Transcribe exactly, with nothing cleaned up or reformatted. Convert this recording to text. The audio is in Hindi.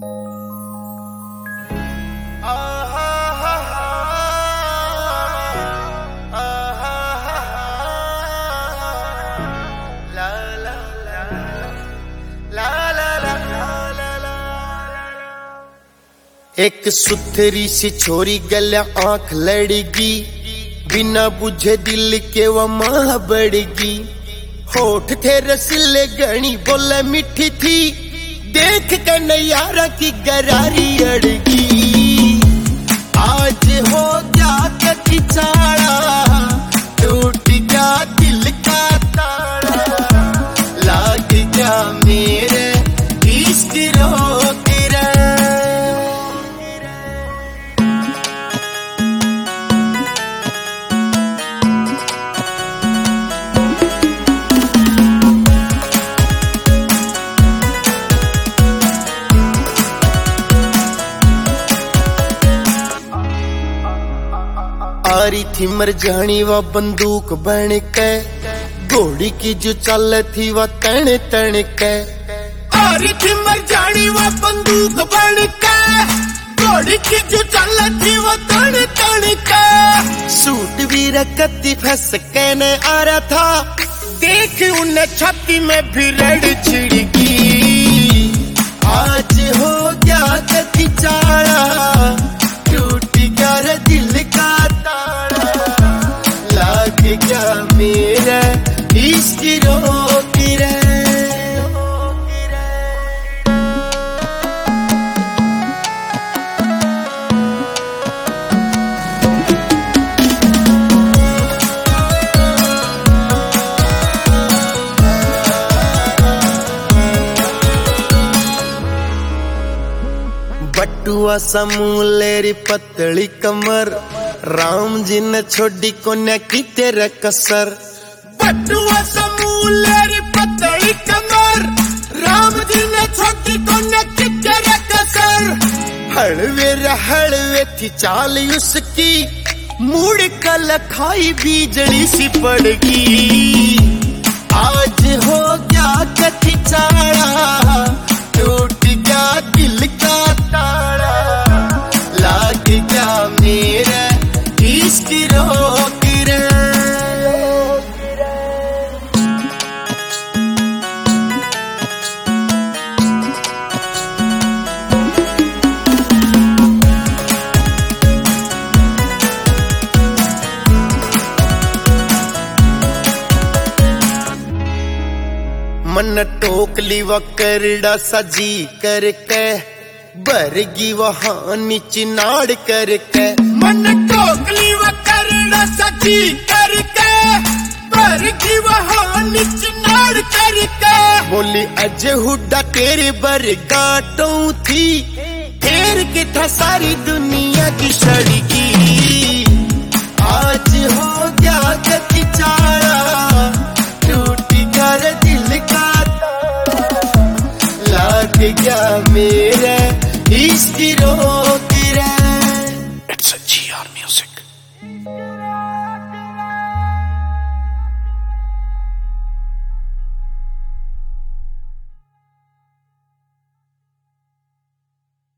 एक सुथरी सी छोरी गल्या आंख लड़गी, बिना बुझे दिल के वो मां बढ़गी। होठ थे रसीले गणी बोले मीठी थी, देख कर नैयारा की गरारी अड़गी। आज हो गया कति चाड़ा, टूट गया दिल का ताड़ा, लाग गया मेरे इश्क रोक रे। आरी थी मरजानी वा बंदूक बन के, घोड़ी की जो चल थी वा तन तन के। आरी थी मरजानी वा बंदूक बन के, घोड़ी की जो चल थी वा तन तन के। सूट भी रकती फंस के न आ रहा था, देख उन्हें छाती में भी रड़ छिड़की। आज हो गया कति चाड़ा, टूट गया रे दिल का ताड़ा, लाग गया मेरा इश्क रोक रे। बटुआ समूलेरी पतली कमर, राम जी ने छोड़ी कोन्या की तेरे कसर। बटुआ समूलेरी पतली कमर, राम जी ने छोड़ी कोन्या की तेरे कसर। हड़वे हड़वे थी चाल उसकी, मुड़ कल खाई बिजली सी पड़गी। आज हो गया कति चाड़ा, टूट गया दिल का ताड़ा, लाग गया मेरा इश्क रोक रे। मन टोकली व करड़ा सजी करके, बरगी वहां नीचे नाड़ करके। मन टोकली व करड़ा सजी करके, बरगी वहां नीचे नाड़ करके। बोली अज हुड्डा तेरे बरगाटों थी, फेर के था सारी दुनिया की सड़गी। आज हो गया कति चाड़ा, टूट गया रे दिल का ताड़ा, लाग गया मेरा इश्क रोक रे। It's a G R music.